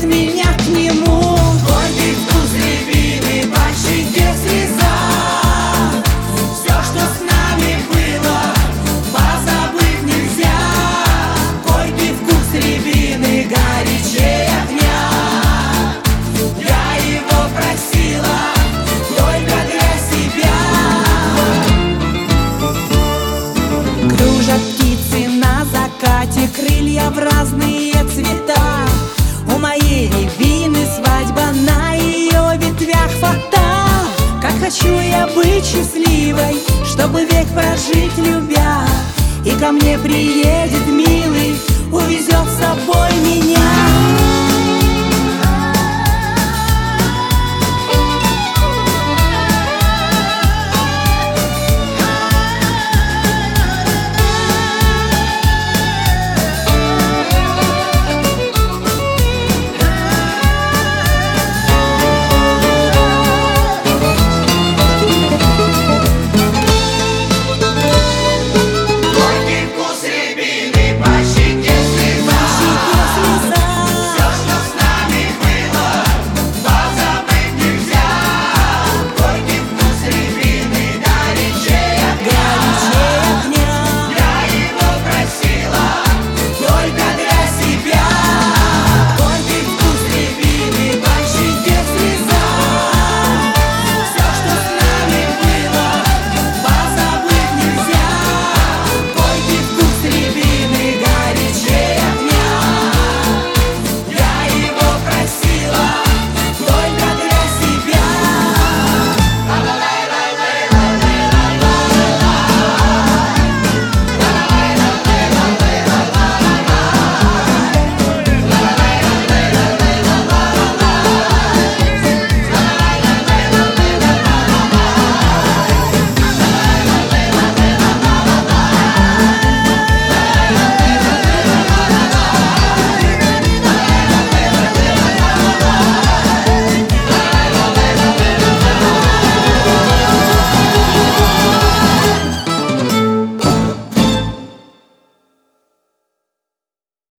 меня к нему. Горький вкус рябины пощадит слеза. Все, что с нами было, позабыть нельзя. Горький вкус рябины горячее огня. Я его просила только для себя. Кружат птицы на закате, крылья в разные цвета. У моей рябины свадьба, на ее ветвях фата. Как хочу я быть счастливой, чтобы век прожить любя. И ко мне приедет милый, увезет с собой меня.